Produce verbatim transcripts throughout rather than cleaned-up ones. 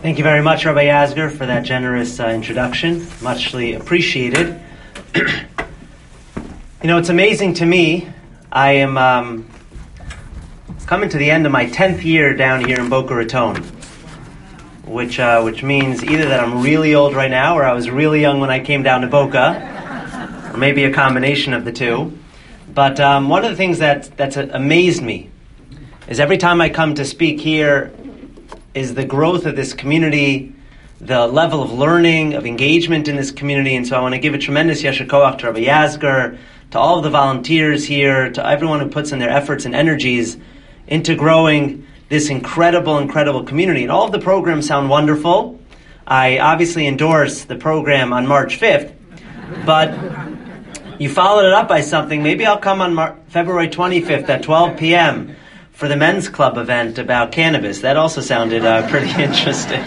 Thank you very much, Rabbi Yasgur, for that generous uh, introduction. Muchly appreciated. You know, it's amazing to me. I am um, coming to the end of my tenth year down here in Boca Raton, which uh, which means either that I'm really old right now, or I was really young when I came down to Boca, or maybe a combination of the two. But um, one of the things that that's amazed me is every time I come to speak here is the growth of this community, the level of learning, of engagement in this community. And so I want to give a tremendous yesher koach to Rabbi Yasgur, to all of the volunteers here, to everyone who puts in their efforts and energies into growing this incredible, incredible community. And all of the programs sound wonderful. I obviously endorse the program on March fifth, but you followed it up by something. Maybe I'll come on Mar- February twenty-fifth at twelve p.m., for the men's club event about cannabis. That also sounded uh, pretty interesting.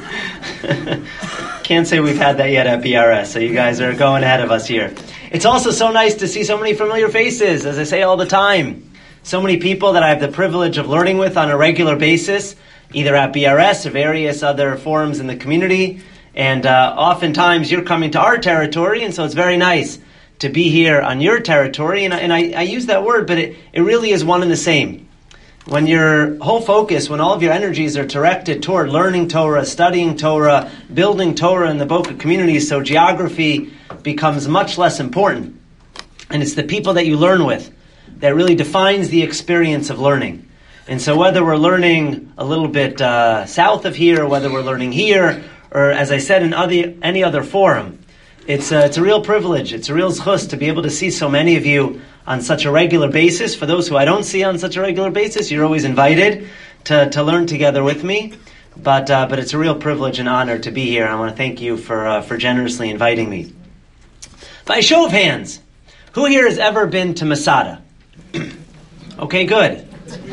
Can't say we've had that yet at B R S, so you guys are going ahead of us here. It's also so nice to see so many familiar faces, as I say all the time. So many people that I have the privilege of learning with on a regular basis, either at B R S or various other forums in the community. And uh, oftentimes you're coming to our territory, and so it's very nice to be here on your territory. And, and I, I use that word, but it, it really is one and the same. When your whole focus, when all of your energies are directed toward learning Torah, studying Torah, building Torah in the Boca community, so geography becomes much less important. And it's the people that you learn with that really defines the experience of learning. And so whether we're learning a little bit uh, south of here, or whether we're learning here, or as I said in other, any other forum, it's a, it's a real privilege, it's a real zchus to be able to see so many of you on such a regular basis. For those who I don't see on such a regular basis, you're always invited to, to learn together with me. But uh, but it's a real privilege and honor to be here. I want to thank you for uh, for generously inviting me. By show of hands, who here has ever been to Masada? Okay, good.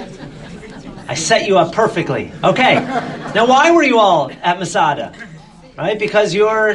I set you up perfectly. Okay. Now, why were you all at Masada? Right? Because you're...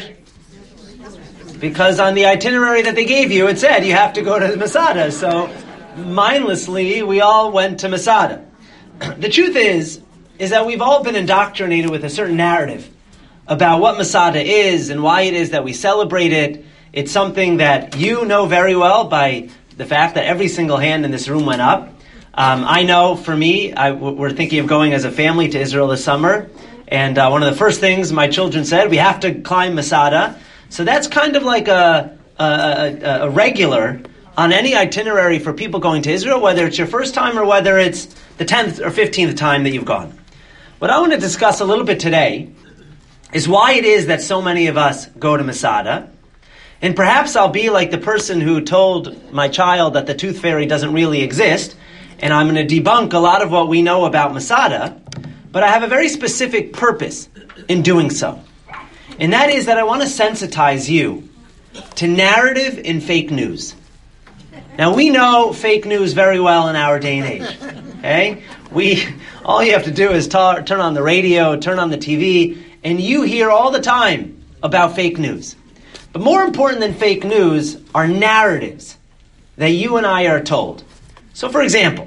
Because on the itinerary that they gave you, it said you have to go to Masada. So mindlessly, we all went to Masada. The truth is, is that we've all been indoctrinated with a certain narrative about what Masada is and why it is that we celebrate it. It's something that you know very well by the fact that every single hand in this room went up. Um, I know, for me, I, we're thinking of going as a family to Israel this summer. And uh, one of the first things my children said, we have to climb Masada. So that's kind of like a, a, a, a regular on any itinerary for people going to Israel, whether it's your first time or whether it's the tenth or fifteenth time that you've gone. What I want to discuss a little bit today is why it is that so many of us go to Masada. And perhaps I'll be like the person who told my child that the tooth fairy doesn't really exist, and I'm going to debunk a lot of what we know about Masada, but I have a very specific purpose in doing so. And that is that I want to sensitize you to narrative and fake news. Now, we know fake news very well in our day and age. Okay? We, all you have to do is ta- turn on the radio, turn on the T V, and you hear all the time about fake news. But more important than fake news are narratives that you and I are told. So, for example,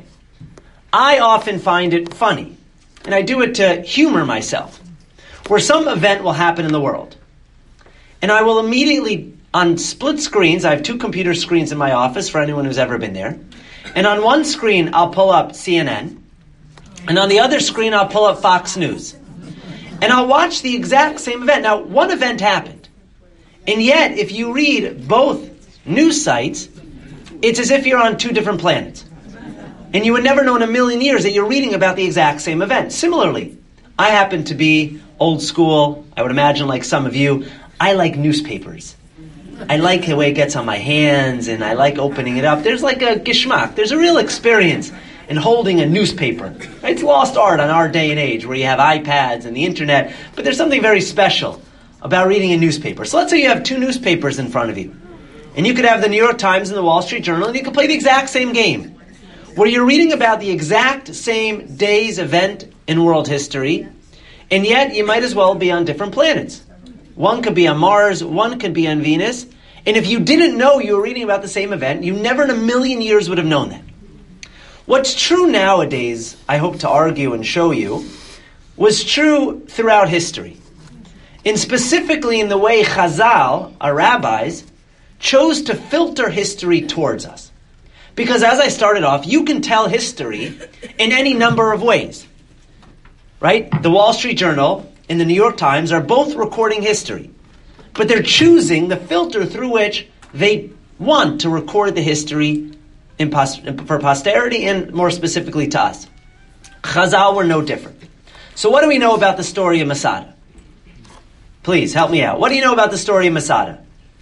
I often find it funny, and I do it to humor myself, where some event will happen in the world. And I will immediately, on split screens, I have two computer screens in my office for anyone who's ever been there. And on one screen, I'll pull up C N N. And on the other screen, I'll pull up Fox News. And I'll watch the exact same event. Now, one event happened. And yet, if you read both news sites, it's as if you're on two different planets. And you would never know in a million years that you're reading about the exact same event. Similarly, I happen to be old school, I would imagine like some of you. I like newspapers. I like the way it gets on my hands, and I like opening it up. There's like a geschmack. There's a real experience in holding a newspaper. It's lost art on our day and age, where you have iPads and the internet, but there's something very special about reading a newspaper. So let's say you have two newspapers in front of you, and you could have the New York Times and the Wall Street Journal, and you could play the exact same game, where you're reading about the exact same day's event in world history, and yet you might as well be on different planets. One could be on Mars, one could be on Venus, and if you didn't know you were reading about the same event, you never in a million years would have known that. What's true nowadays, I hope to argue and show you, was true throughout history. And specifically in the way Chazal, our rabbis, chose to filter history towards us. Because as I started off, you can tell history in any number of ways. Right? The Wall Street Journal and the New York Times are both recording history. But they're choosing the filter through which they want to record the history in pos- for posterity and more specifically to us. Chazal were no different. So what do we know about the story of Masada? Please, help me out. What do you know about the story of Masada?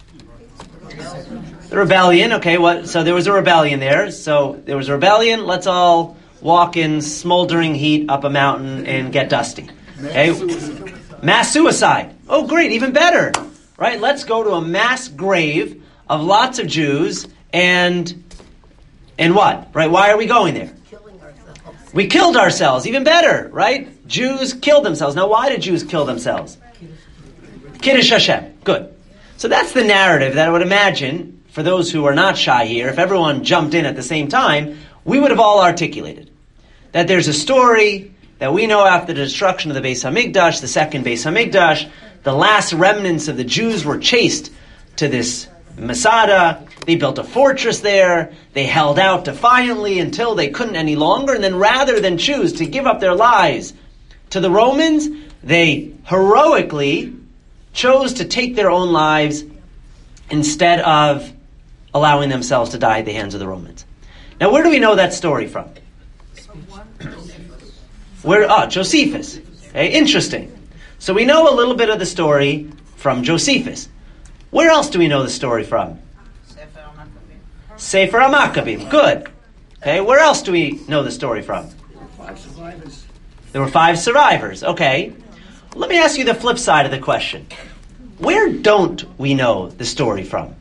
The rebellion, okay, what? So there was a rebellion there. So there was a rebellion. Let's all walk in smoldering heat up a mountain and get dusty. Okay? Mass suicide. Oh, great, even better. Right? Let's go to a mass grave of lots of Jews and and what? Right? Why are we going there? Killing ourselves. We killed ourselves. Even better, right? Jews killed themselves. Now, why did Jews kill themselves? Kiddush Hashem. Good. So that's the narrative that I would imagine, for those who are not shy here, if everyone jumped in at the same time, we would have all articulated. That there's a story that we know after the destruction of the Beis HaMikdash, the second Beis HaMikdash, the last remnants of the Jews were chased to this Masada. They built a fortress there. They held out defiantly until they couldn't any longer. And then rather than choose to give up their lives to the Romans, they heroically chose to take their own lives instead of allowing themselves to die at the hands of the Romans. Now, where do we know that story from? Where? Ah, Josephus. Okay, interesting. So we know a little bit of the story from Josephus. Where else do we know the story from? Sefer HaMaccabim. Sefer HaMaccabim. Good. Okay, where else do we know the story from? Five survivors. There were five survivors. Okay. Let me ask you the flip side of the question. Where don't we know the story from?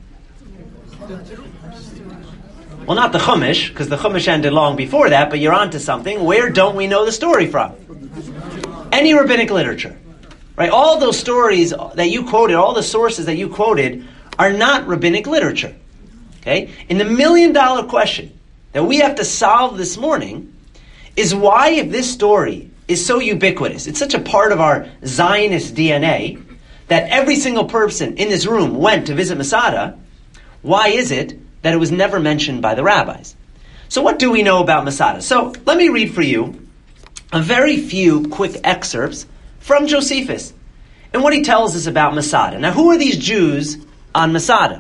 Well, not the Chumash, because the Chumash ended long before that, but you're onto something. Where don't we know the story from? Any rabbinic literature. Right? All those stories that you quoted, all the sources that you quoted, are not rabbinic literature. Okay? And the million dollar question that we have to solve this morning is why, if this story is so ubiquitous, it's such a part of our Zionist D N A, that every single person in this room went to visit Masada, why is it that it was never mentioned by the rabbis? So what do we know about Masada? So let me read for you a very few quick excerpts from Josephus and what he tells us about Masada. Now, who are these Jews on Masada?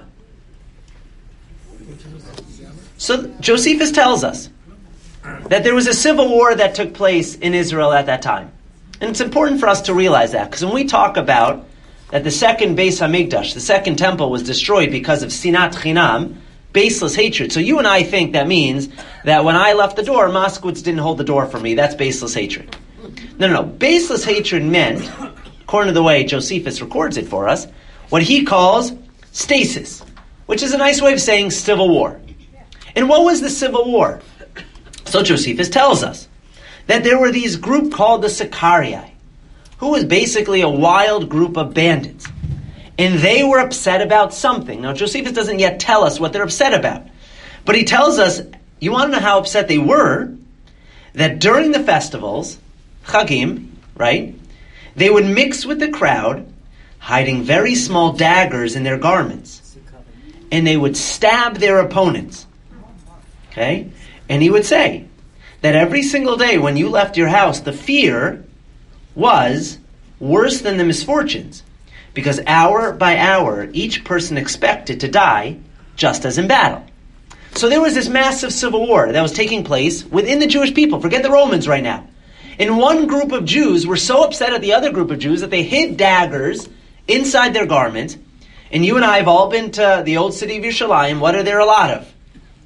So Josephus tells us that there was a civil war that took place in Israel at that time. And it's important for us to realize that, because when we talk about that the second Beis HaMikdash, the second temple, was destroyed because of sinat chinam, baseless hatred. So you and I think that means that when I left the door, Moskowitz didn't hold the door for me. That's baseless hatred. No, no, no. Baseless hatred meant, according to the way Josephus records it for us, what he calls stasis, which is a nice way of saying civil war. And what was the civil war? So Josephus tells us that there were these group called the Sicarii, who was basically a wild group of bandits. And they were upset about something. Now, Josephus doesn't yet tell us what they're upset about. But he tells us, you want to know how upset they were? That during the festivals, Chagim, right, they would mix with the crowd, hiding very small daggers in their garments. And they would stab their opponents. Okay? And he would say that every single day when you left your house, the fear was worse than the misfortunes. Because hour by hour, each person expected to die just as in battle. So there was this massive civil war that was taking place within the Jewish people. Forget the Romans right now. And one group of Jews were so upset at the other group of Jews that they hid daggers inside their garments. And you and I have all been to the old city of Yerushalayim. What are there a lot of?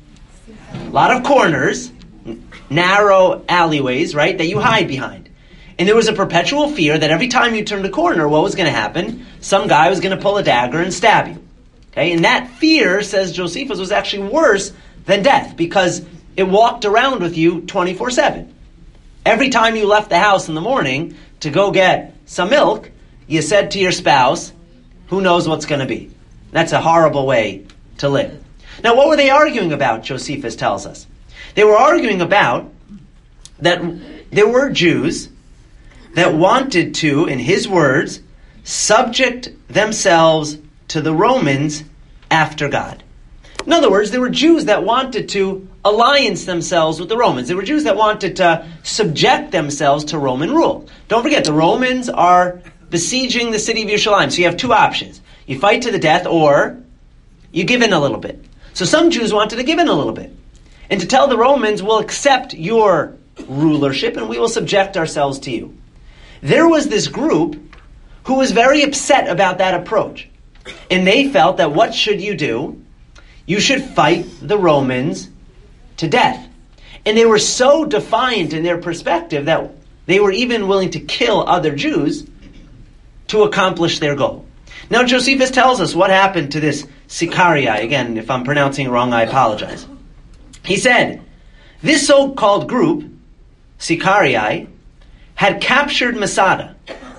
A lot of corners, narrow alleyways, right, that you hide behind. And there was a perpetual fear that every time you turned a corner, what was going to happen? Some guy was going to pull a dagger and stab you. Okay, and that fear, says Josephus, was actually worse than death because it walked around with you twenty-four seven. Every time you left the house in the morning to go get some milk, you said to your spouse, who knows what's going to be? That's a horrible way to live. Now, what were they arguing about, Josephus tells us? They were arguing about that there were Jews that wanted to, in his words, subject themselves to the Romans after God. In other words, there were Jews that wanted to alliance themselves with the Romans. There were Jews that wanted to subject themselves to Roman rule. Don't forget, the Romans are besieging the city of Yerushalayim. So you have two options. You fight to the death, or you give in a little bit. So some Jews wanted to give in a little bit, and to tell the Romans, we'll accept your rulership and we will subject ourselves to you. There was this group who was very upset about that approach. And they felt that what should you do? You should fight the Romans to death. And they were so defiant in their perspective that they were even willing to kill other Jews to accomplish their goal. Now Josephus tells us what happened to this Sicarii. Again, if I'm pronouncing it wrong, I apologize. He said, this so-called group, Sicarii, had captured Masada.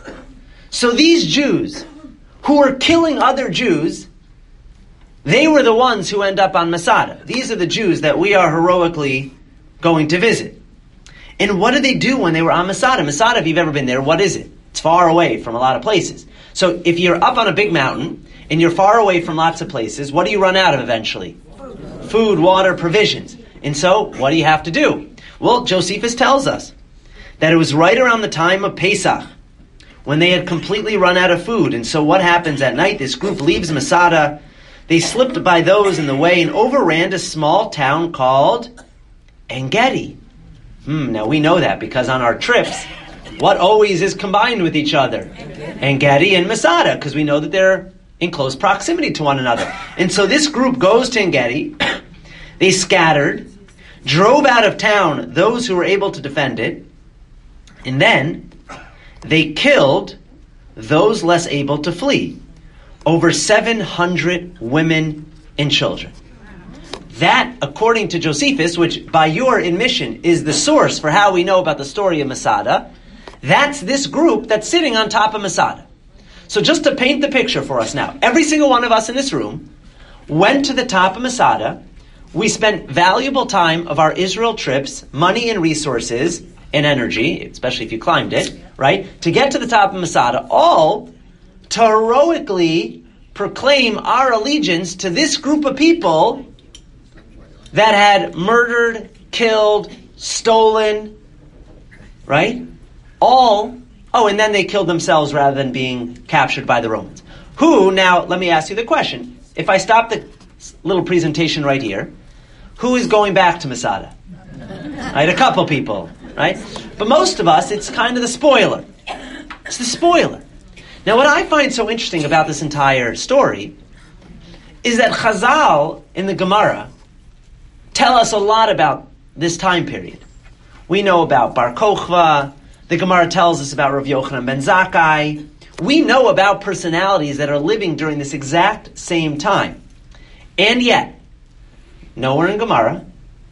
So these Jews who were killing other Jews, they were the ones who end up on Masada. These are the Jews that we are heroically going to visit. And what did they do when they were on Masada? Masada, if you've ever been there, what is it? It's far away from a lot of places. So if you're up on a big mountain and you're far away from lots of places, what do you run out of eventually? Food, Food water, provisions. And so, what do you have to do? Well, Josephus tells us that it was right around the time of Pesach, when they had completely run out of food. And so what happens at night? This group leaves Masada. They slipped by those in the way and overran a small town called En-Gedi. Hmm, now we know that because on our trips, what always is combined with each other? En-Gedi and Masada, because we know that they're in close proximity to one another. And so this group goes to En-Gedi. They scattered, drove out of town those who were able to defend it, and then they killed those less able to flee. Over seven hundred women and children. That, according to Josephus, which by your admission is the source for how we know about the story of Masada, that's this group that's sitting on top of Masada. So just to paint the picture for us now, every single one of us in this room went to the top of Masada. We spent valuable time of our Israel trips, money and resources, and energy, especially if you climbed it, right, to get to the top of Masada, all to heroically proclaim our allegiance to this group of people that had murdered, killed, stolen, right? All, oh, and then they killed themselves rather than being captured by the Romans. Who, now, let me ask you the question. If I stop the little presentation right here, who is going back to Masada? Right, a couple people, right? But most of us, it's kind of the spoiler. It's the spoiler. Now, what I find so interesting about this entire story is that Chazal in the Gemara tell us a lot about this time period. We know about Bar Kochva. The Gemara tells us about Rav Yochanan ben Zakkai. We know about personalities that are living during this exact same time. And yet, nowhere in Gemara,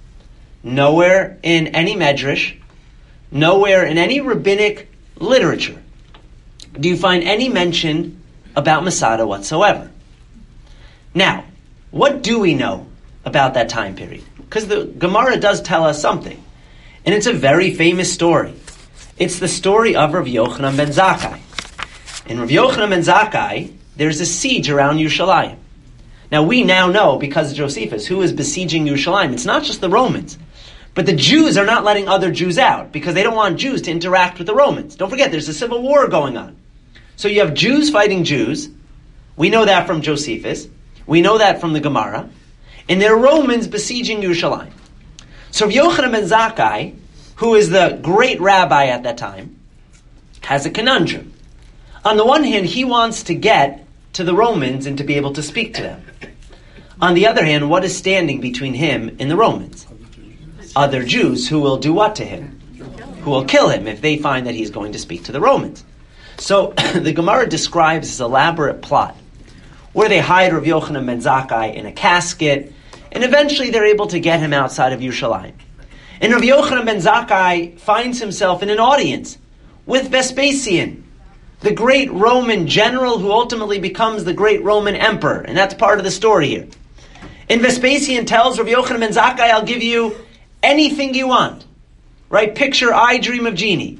nowhere in any Medrash, nowhere in any rabbinic literature do you find any mention about Masada whatsoever. Now, what do we know about that time period? Because the Gemara does tell us something. And it's a very famous story. It's the story of Rav Yochanan ben Zakkai. In Rav Yochanan ben Zakkai, there's a siege around Yerushalayim. Now we now know, because of Josephus, who is besieging Yerushalayim. It's not just the Romans. But the Jews are not letting other Jews out, because they don't want Jews to interact with the Romans. Don't forget, there's a civil war going on. So you have Jews fighting Jews. We know that from Josephus. We know that from the Gemara. And there are Romans besieging Yerushalayim. So Rav Yochanan ben Zakkai, who is the great rabbi at that time, has a conundrum. On the one hand, he wants to get to the Romans and to be able to speak to them. On the other hand, what is standing between him and the Romans? Other Jews who will do what to him? Who will kill him if they find that he's going to speak to the Romans. So the Gemara describes this elaborate plot where they hide Rav Yochanan ben Zakkai in a casket, and eventually they're able to get him outside of Yerushalayim. And Rav Yochanan ben Zakkai finds himself in an audience with Vespasian, the great Roman general who ultimately becomes the great Roman emperor. And that's part of the story here. And Vespasian tells Rav Yochanan ben Zakkai, I'll give you anything you want. Right? Picture I Dream of Genie.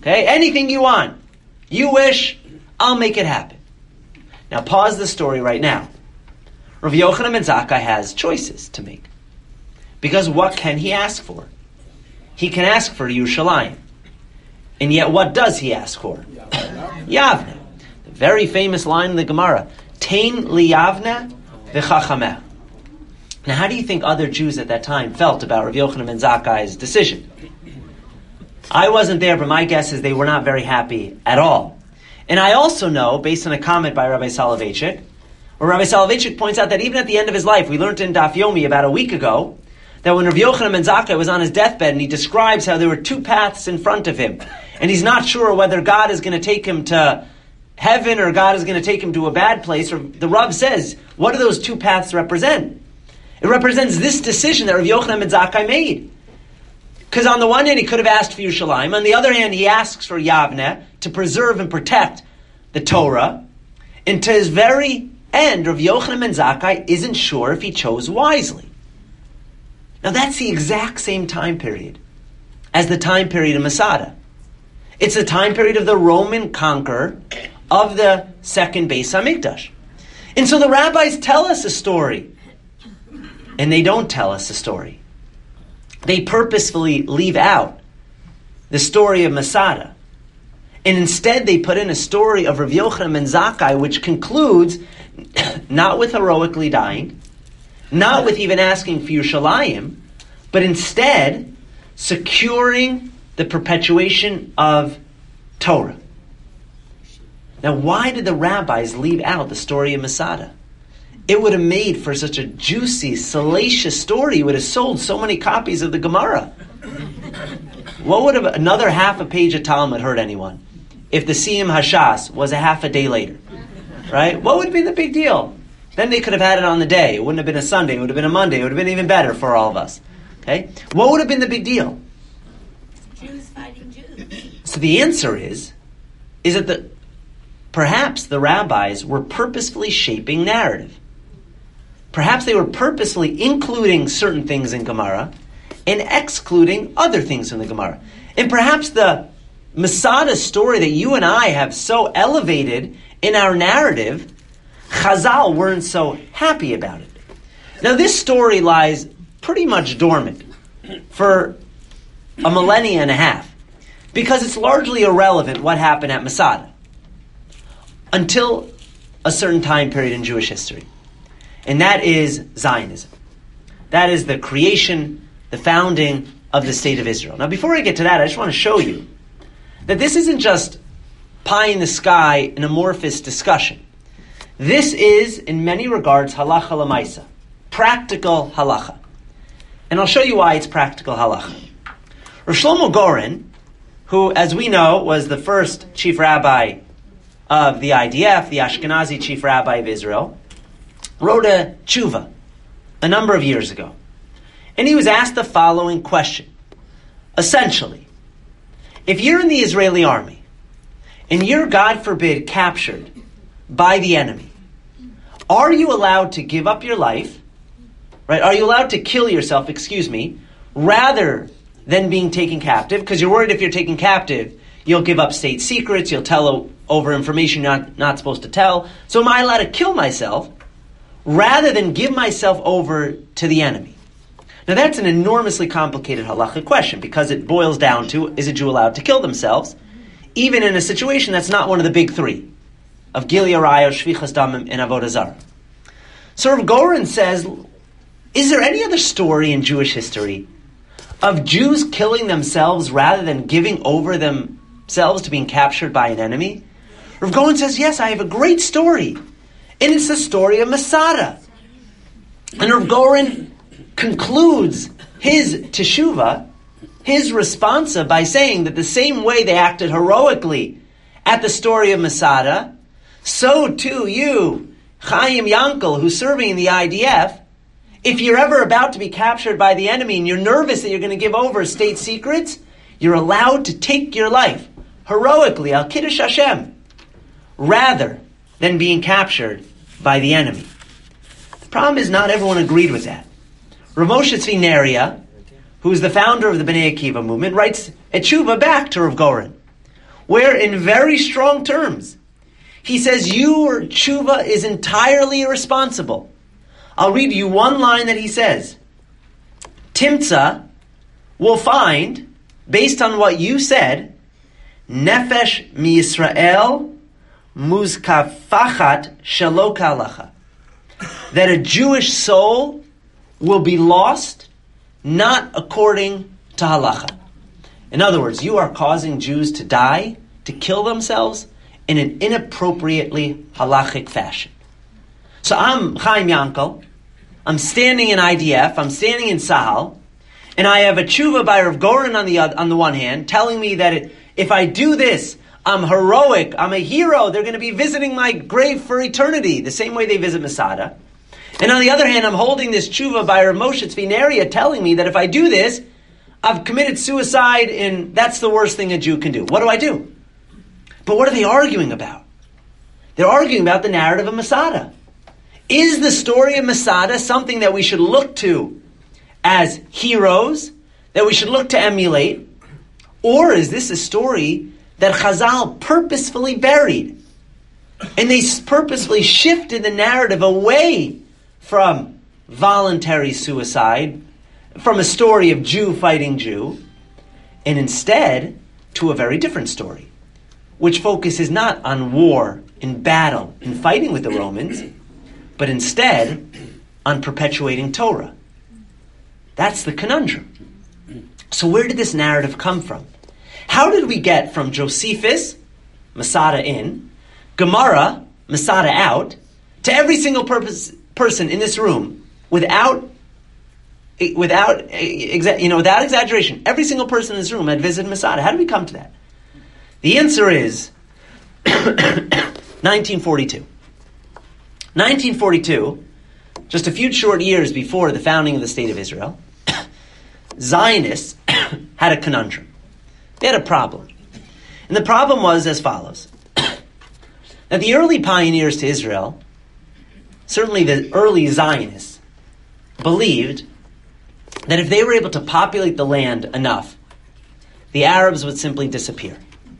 Okay, anything you want. You wish, I'll make it happen. Now pause the story right now. Rav Yochanan ben Zakkai has choices to make. Because what can he ask for? He can ask for Yerushalayim. And yet what does he ask for? Yavne. The very famous line in the Gemara. Tein li Yavne v'chachameh. Now how do you think other Jews at that time felt about Rav Yochanan ben Zakkai's decision? I wasn't there, but my guess is they were not very happy at all. And I also know, based on a comment by Rabbi Soloveitchik, where Rabbi Soloveitchik points out that even at the end of his life, we learned in Daf Yomi about a week ago, that when Rav Yochanan ben Zakkai was on his deathbed and he describes how there were two paths in front of him, and he's not sure whether God is going to take him to heaven or God is going to take him to a bad place, or the Rav says, what do those two paths represent? It represents this decision that Rav Yochanan ben Zakkai made. Because on the one hand, he could have asked for Yerushalayim. On the other hand, he asks for Yavne to preserve and protect the Torah. And to his very end, Rav Yochanan ben Zakkai isn't sure if he chose wisely. Now that's the exact same time period as the time period of Masada. It's the time period of the Roman conqueror of the second Beis HaMikdash. And so the rabbis tell us a story. And they don't tell us a story. They purposefully leave out the story of Masada. And instead they put in a story of Rav Yochanan ben Zakkai, which concludes not with heroically dying, not with even asking for Yerushalayim, but instead securing the perpetuation of Torah. Now why did the rabbis leave out the story of Masada? It would have made for such a juicy, salacious story. It would have sold so many copies of the Gemara. What would have another half a page of Talmud hurt anyone if the Siyum Hashas was a half a day later? Right? What would have been the big deal? Then they could have had it on the day. It wouldn't have been a Sunday. It would have been a Monday. It would have been even better for all of us. Okay? What would have been the big deal? Jews fighting Jews. So the answer is, is that the perhaps the rabbis were purposefully shaping narrative. Perhaps they were purposely including certain things in Gemara and excluding other things in the Gemara. And perhaps the Masada story that you and I have so elevated in our narrative, Chazal weren't so happy about it. Now this story lies pretty much dormant for a millennia and a half because it's largely irrelevant what happened at Masada until a certain time period in Jewish history. And that is Zionism. That is the creation, the founding of the state of Israel. Now before I get to that, I just want to show you that this isn't just pie in the sky, an amorphous discussion. This is, in many regards, halacha l'maisa, practical halacha. And I'll show you why it's practical halacha. Rav Shlomo Goren, who, as we know, was the first chief rabbi of the I D F, the Ashkenazi chief rabbi of Israel, wrote a tshuva a number of years ago. And he was asked the following question. Essentially, if you're in the Israeli army and you're, God forbid, captured by the enemy, are you allowed to give up your life, right? Are you allowed to kill yourself, excuse me, rather than being taken captive? Because you're worried if you're taken captive, you'll give up state secrets, you'll tell over information you're not, not supposed to tell. So am I allowed to kill myself rather than give myself over to the enemy? Now that's an enormously complicated halachic question because it boils down to, is a Jew allowed to kill themselves, even in a situation that's not one of the big three, of Gilui Arayos, Shvichas Damim, and Avodah Zarah. So Rav Goren says, is there any other story in Jewish history of Jews killing themselves rather than giving over themselves to being captured by an enemy? Rav Goren says, yes, I have a great story. And it's the story of Masada. And Rav Goren concludes his teshuvah, his responsa, by saying that the same way they acted heroically at the story of Masada, so too you, Chaim Yankel, who's serving in the I D F, if you're ever about to be captured by the enemy and you're nervous that you're going to give over state secrets, you're allowed to take your life heroically, al Kiddush Hashem, rather than being captured by the enemy. The problem is not everyone agreed with that. Rav Moshe Tzvi Neria, who is the founder of the Bnei Akiva movement, writes a tshuva back to Rav Goren, where in very strong terms, he says your tshuva is entirely irresponsible. I'll read you one line that he says. Timtza will find, based on what you said, Nefesh miYisrael muzkafachat shelo k'halacha, that a Jewish soul will be lost not according to halacha. In other words, you are causing Jews to die, to kill themselves in an inappropriately halachic fashion. So I'm Chaim Yankel, I'm standing in I D F, I'm standing in Sahal, and I have a tshuva by Rav Goren on the on the one hand, telling me that it, if I do this, I'm heroic, I'm a hero, they're going to be visiting my grave for eternity, the same way they visit Masada. And on the other hand, I'm holding this tshuva by Rav Moshe Tzvi Neria telling me that if I do this, I've committed suicide and that's the worst thing a Jew can do. What do I do? But what are they arguing about? They're arguing about the narrative of Masada. Is the story of Masada something that we should look to as heroes, that we should look to emulate? Or is this a story that Chazal purposefully buried? And they purposefully shifted the narrative away from voluntary suicide, from a story of Jew fighting Jew, and instead to a very different story, which focuses not on war, in battle, in fighting with the Romans, but instead on perpetuating Torah. That's the conundrum. So where did this narrative come from? How did we get from Josephus, Masada in, Gemara, Masada out, to every single purpose, person in this room, without, without, exa- you know, without exaggeration, every single person in this room had visited Masada? How did we come to that? The answer is nineteen forty-two. nineteen forty-two, just a few short years before the founding of the State of Israel, Zionists had a conundrum. They had a problem. And the problem was as follows. That the early pioneers to Israel, certainly the early Zionists, believed that if they were able to populate the land enough, the Arabs would simply disappear.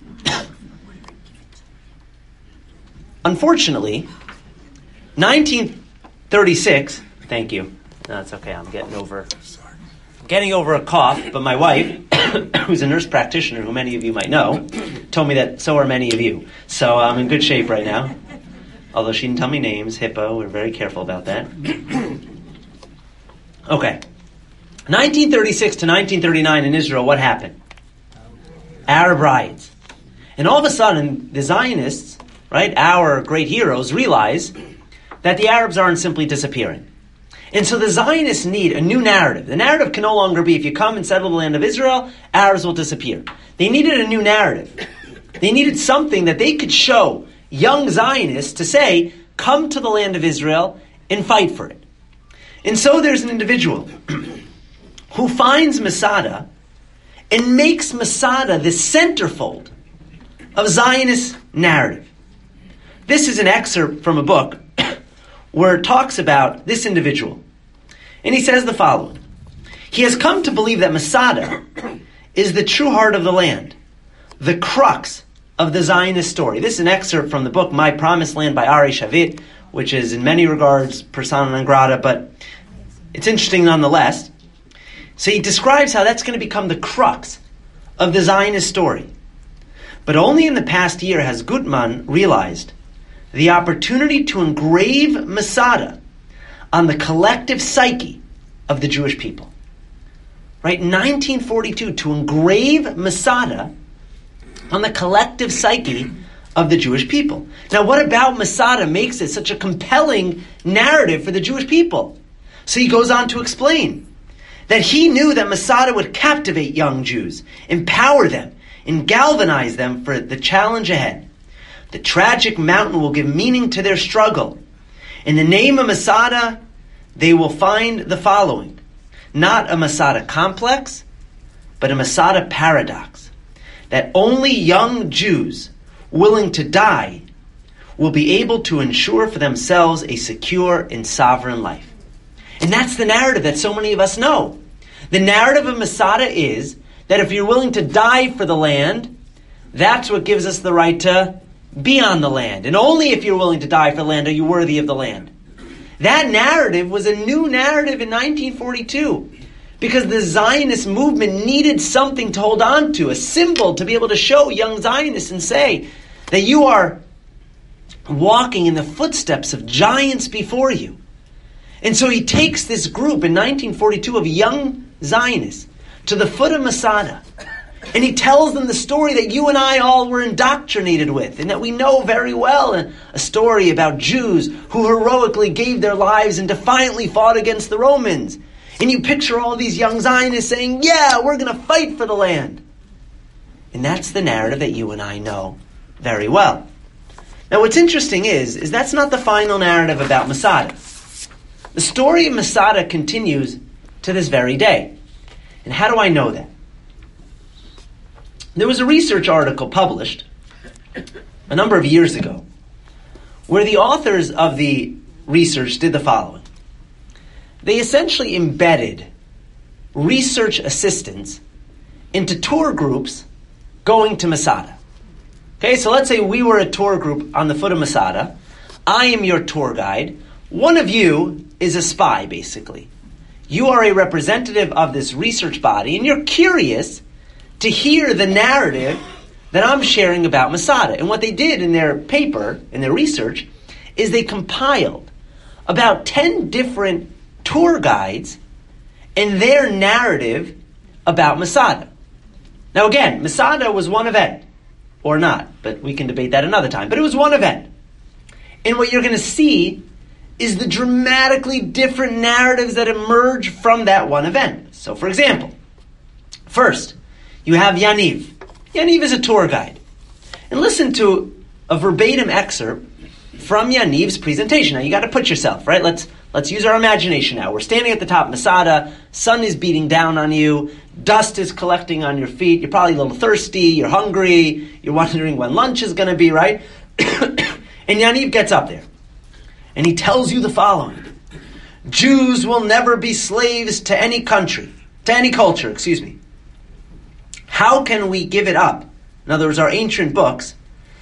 Unfortunately, nineteen thirty-six, thank you. No, it's okay, I'm getting over getting over a cough, but my wife, who's a nurse practitioner, who many of you might know, told me that so are many of you. So I'm in good shape right now. Although she didn't tell me names, HIPAA, we're very careful about that. Okay. nineteen thirty-six to nineteen thirty-nine in Israel, what happened? Arab riots. And all of a sudden, the Zionists, right, our great heroes, realize that the Arabs aren't simply disappearing. And so the Zionists need a new narrative. The narrative can no longer be, if you come and settle the land of Israel, Arabs will disappear. They needed a new narrative. They needed something that they could show young Zionists to say, come to the land of Israel and fight for it. And so there's an individual who finds Masada and makes Masada the centerfold of Zionist narrative. This is an excerpt from a book where it talks about this individual. And he says the following. He has come to believe that Masada is the true heart of the land, the crux of the Zionist story. This is an excerpt from the book My Promised Land by Ari Shavit, which is in many regards persona non grata, but it's interesting nonetheless. So he describes how that's going to become the crux of the Zionist story. But only in the past year has Gutman realized the opportunity to engrave Masada on the collective psyche of the Jewish people. Right? nineteen forty-two, to engrave Masada on the collective psyche of the Jewish people. Now, what about Masada makes it such a compelling narrative for the Jewish people? So he goes on to explain that he knew that Masada would captivate young Jews, empower them, and galvanize them for the challenge ahead. The tragic mountain will give meaning to their struggle. In the name of Masada, they will find the following. Not a Masada complex, but a Masada paradox. That only young Jews willing to die will be able to ensure for themselves a secure and sovereign life. And that's the narrative that so many of us know. The narrative of Masada is that if you're willing to die for the land, That's what gives us the right to be on the land. And only if you're willing to die for the land are you worthy of the land. That narrative was a new narrative in nineteen forty-two because the Zionist movement needed something to hold on to, a symbol to be able to show young Zionists and say that you are walking in the footsteps of giants before you. And so he takes this group in nineteen forty-two of young Zionists to the foot of Masada, and he tells them the story that you and I all were indoctrinated with and that we know very well, a story about Jews who heroically gave their lives and defiantly fought against the Romans. And you picture all these young Zionists saying, yeah, we're going to fight for the land. And that's the narrative that you and I know very well. Now what's interesting is, is that's not the final narrative about Masada. The story of Masada continues to this very day. And how do I know that? There was a research article published a number of years ago where the authors of the research did the following. They essentially embedded research assistants into tour groups going to Masada. Okay, so let's say we were a tour group on the foot of Masada. I am your tour guide. One of you is a spy, basically. You are a representative of this research body, and you're curious to hear the narrative that I'm sharing about Masada. And what they did in their paper, in their research, is they compiled about ten different tour guides and their narrative about Masada. Now again, Masada was one event, or not, but we can debate that another time, but it was one event. And what you're going to see is the dramatically different narratives that emerge from that one event. So for example, first, you have Yaniv. Yaniv is a tour guide. And listen to a verbatim excerpt from Yaniv's presentation. Now you got to put yourself, right? Let's let's use our imagination now. We're standing at the top of Masada, sun is beating down on you, dust is collecting on your feet, you're probably a little thirsty, you're hungry, you're wondering when lunch is going to be, right? And Yaniv gets up there, and he tells you the following. Jews will never be slaves to any country, to any culture, excuse me. How can we give it up? In other words, our ancient books,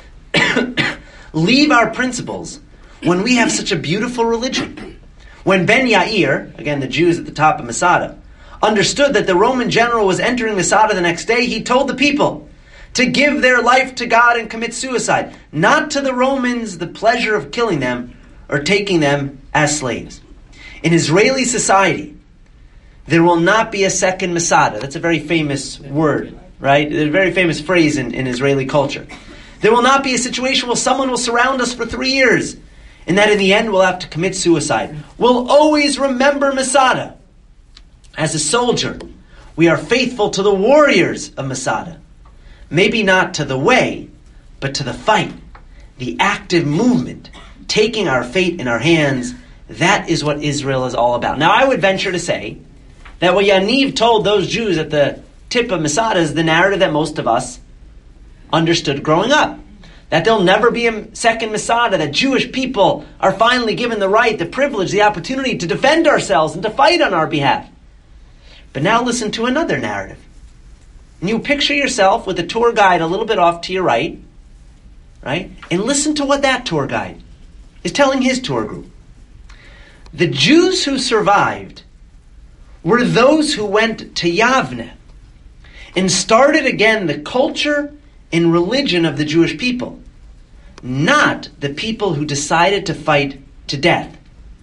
leave our principles when we have such a beautiful religion. When Ben Yair, again the Jews at the top of Masada, understood that the Roman general was entering Masada the next day, he told the people to give their life to God and commit suicide, not to the Romans the pleasure of killing them or taking them as slaves. In Israeli society, there will not be a second Masada. That's a very famous word, right? It's a very famous phrase in, in Israeli culture. There will not be a situation where someone will surround us for three years and that in the end we'll have to commit suicide. We'll always remember Masada. As a soldier, we are faithful to the warriors of Masada. Maybe not to the way, but to the fight, the active movement, taking our fate in our hands. That is what Israel is all about. Now I would venture to say that what Yaniv told those Jews at the tip of Masada is the narrative that most of us understood growing up. That there'll never be a second Masada, that Jewish people are finally given the right, the privilege, the opportunity to defend ourselves and to fight on our behalf. But now listen to another narrative. And you picture yourself with a tour guide a little bit off to your right, right? And listen to what that tour guide is telling his tour group. The Jews who survived were those who went to Yavne and started again the culture and religion of the Jewish people, not the people who decided to fight to death.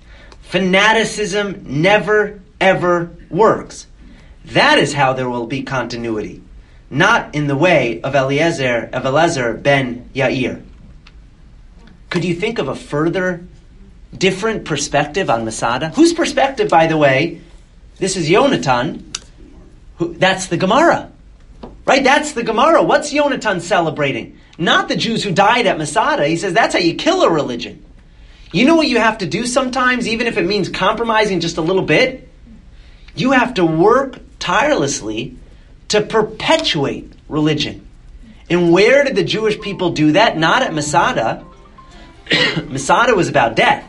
Fanaticism never, ever works. That is how there will be continuity, not in the way of Eliezer, of Eliezer ben Yair. Could you think of a further different perspective on Masada? Whose perspective, by the way? This is Yonatan. Who, that's the Gemara. Right? That's the Gemara. What's Yonatan celebrating? Not the Jews who died at Masada. He says that's how you kill a religion. You know what you have to do sometimes, even if it means compromising just a little bit? You have to work tirelessly to perpetuate religion. And where did the Jewish people do that? Not at Masada. Masada was about death.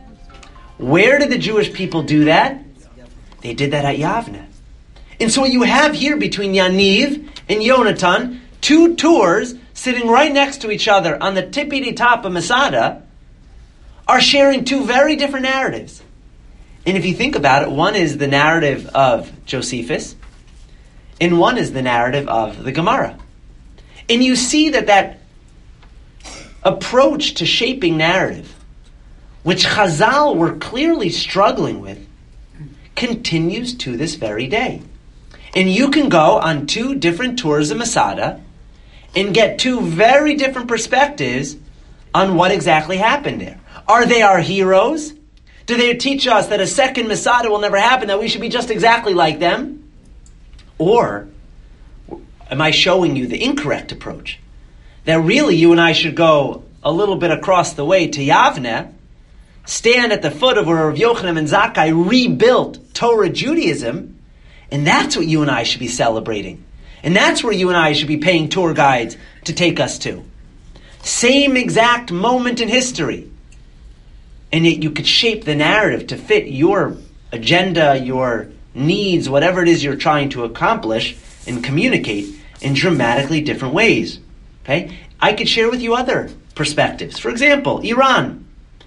Where did the Jewish people do that? They did that at Yavne. And so what you have here between Yaniv and Yonatan, two tours sitting right next to each other on the tippity top of Masada, are sharing two very different narratives. And if you think about it, one is the narrative of Josephus, and one is the narrative of the Gemara. And you see that that approach to shaping narrative, which Chazal were clearly struggling with, continues to this very day. And you can go on two different tours of Masada and get two very different perspectives on what exactly happened there. Are they our heroes? Do they teach us that a second Masada will never happen, that we should be just exactly like them? Or am I showing you the incorrect approach? That really you and I should go a little bit across the way to Yavne, stand at the foot of where Rav Yochanan and Zakkai rebuilt Torah Judaism, and that's what you and I should be celebrating. And that's where you and I should be paying tour guides to take us to. Same exact moment in history. And yet you could shape the narrative to fit your agenda, your needs, whatever it is you're trying to accomplish and communicate in dramatically different ways. Okay? I could share with you other perspectives. For example, Iran.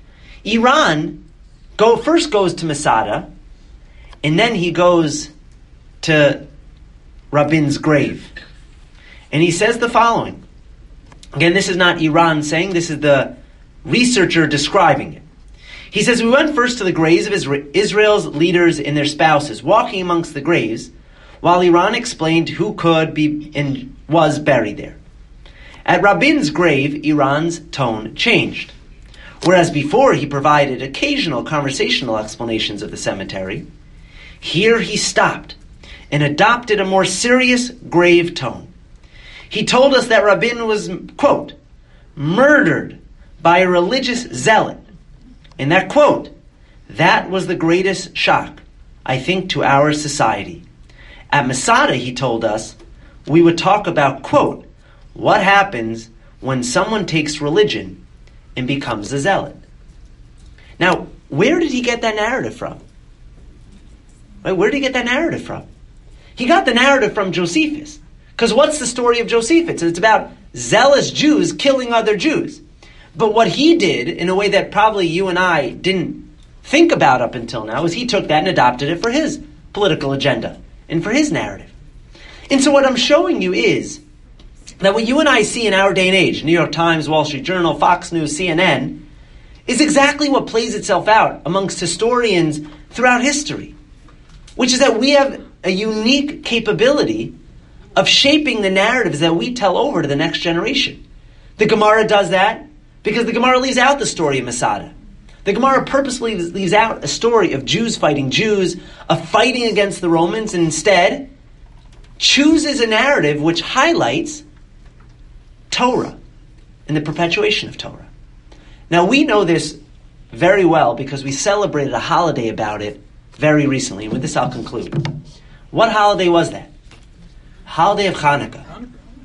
Iran go first goes to Masada, and then he goes to Rabin's grave. And he says the following. Again, this is not Iran saying, this is the researcher describing it. He says, we went first to the graves of Israel's leaders and their spouses, walking amongst the graves, while Iran explained who could be and was buried there. At Rabin's grave, Iran's tone changed. Whereas before he provided occasional conversational explanations of the cemetery, here he stopped and adopted a more serious, grave tone. He told us that Rabin was, quote, murdered by a religious zealot. And that quote, that was the greatest shock, I think, to our society. At Masada, he told us, we would talk about, quote, what happens when someone takes religion and becomes a zealot. Now, where did he get that narrative from? Right, where did he get that narrative from? He got the narrative from Josephus. Because what's the story of Josephus? It's about zealous Jews killing other Jews. But what he did, in a way that probably you and I didn't think about up until now, is he took that and adopted it for his political agenda and for his narrative. And so what I'm showing you is that what you and I see in our day and age, New York Times, Wall Street Journal, Fox News, C N N, is exactly what plays itself out amongst historians throughout history, which is that we have a unique capability of shaping the narratives that we tell over to the next generation. The Gemara does that because the Gemara leaves out the story of Masada. The Gemara purposely leaves out a story of Jews fighting Jews, of fighting against the Romans, and instead chooses a narrative which highlights Torah and the perpetuation of Torah. Now we know this very well because we celebrated a holiday about it very recently, and with this I'll conclude. What holiday was that? Holiday of Hanukkah.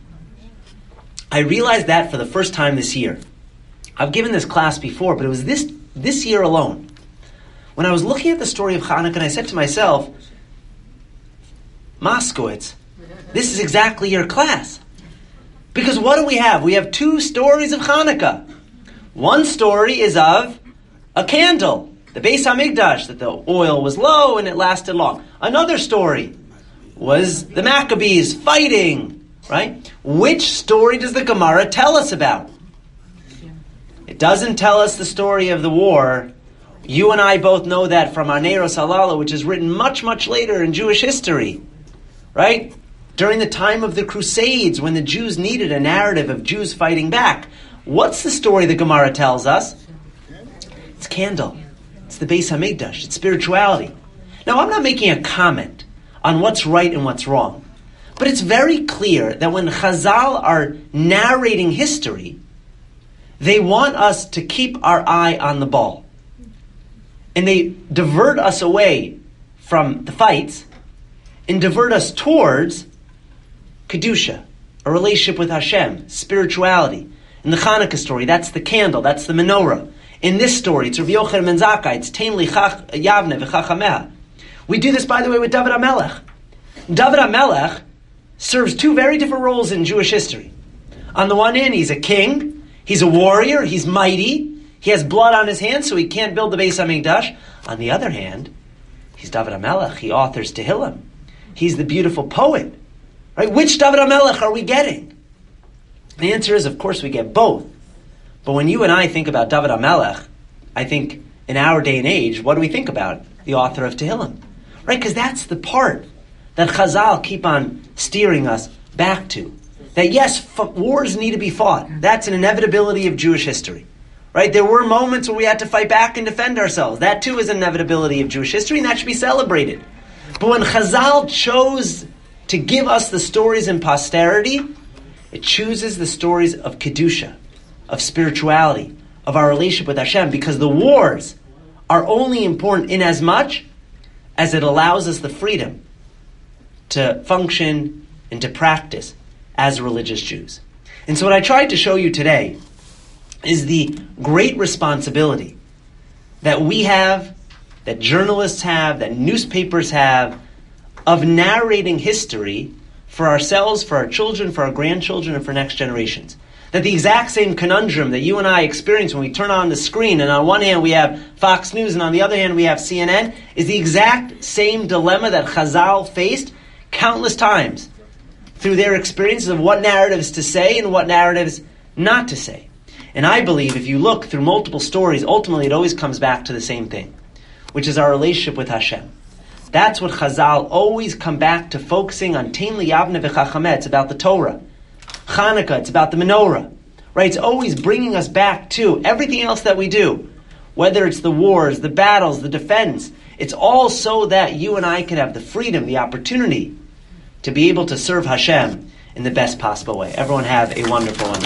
I realized that for the first time this year. I've given this class before, but it was this this year alone. When I was looking at the story of Hanukkah, and I said to myself, Moskowitz, this is exactly your class. Because what do we have? We have two stories of Hanukkah. One story is of a candle, the Beis HaMikdash, that the oil was low and it lasted long. Another story was the Maccabees fighting, right? Which story does the Gemara tell us about? It doesn't tell us the story of the war. You and I both know that from our Neiros Halala, which is written much, much later in Jewish history, right? During the time of the Crusades, when the Jews needed a narrative of Jews fighting back. What's the story the Gemara tells us? It's candle. It's the Beis HaMikdash. It's spirituality. Now, I'm not making a comment on what's right and what's wrong, but it's very clear that when Chazal are narrating history, they want us to keep our eye on the ball. And they divert us away from the fights and divert us towards Kedusha, a relationship with Hashem, spirituality. In the Hanukkah story, that's the candle, that's the menorah. In this story, it's Rav Yochanan ben Zakkai, it's Tein li Yavne v'chachameha. We do this, by the way, with David HaMelech. David HaMelech serves two very different roles in Jewish history. On the one hand, he's a king, he's a warrior, he's mighty, he has blood on his hands, so he can't build the Beis HaMikdash. On the other hand, he's David HaMelech, he authors Tehillim. He's the beautiful poet. Right? Which David HaMelech are we getting? The answer is, of course, we get both. But when you and I think about David HaMelech, I think in our day and age, what do we think about? The author of Tehillim. Right? Because that's the part that Chazal keep on steering us back to. That yes, f- wars need to be fought. That's an inevitability of Jewish history. Right? There were moments where we had to fight back and defend ourselves. That too is an inevitability of Jewish history, and that should be celebrated. But when Chazal chose to give us the stories in posterity, it chooses the stories of Kedusha, of spirituality, of our relationship with Hashem, because the wars are only important in as much as it allows us the freedom to function and to practice as religious Jews. And so what I tried to show you today is the great responsibility that we have, that journalists have, that newspapers have, of narrating history for ourselves, for our children, for our grandchildren, and for next generations. That the exact same conundrum that you and I experience when we turn on the screen, and on one hand we have Fox News, and on the other hand we have C N N, is the exact same dilemma that Chazal faced countless times through their experiences of what narratives to say and what narratives not to say. And I believe if you look through multiple stories, ultimately it always comes back to the same thing, which is our relationship with Hashem. That's what Chazal always come back to, focusing on Tein Liyavne V'Chachameh. It's about the Torah. Hanukkah, it's about the menorah. Right? It's always bringing us back to everything else that we do. Whether it's the wars, the battles, the defense. It's all so that you and I can have the freedom, the opportunity to be able to serve Hashem in the best possible way. Everyone have a wonderful one.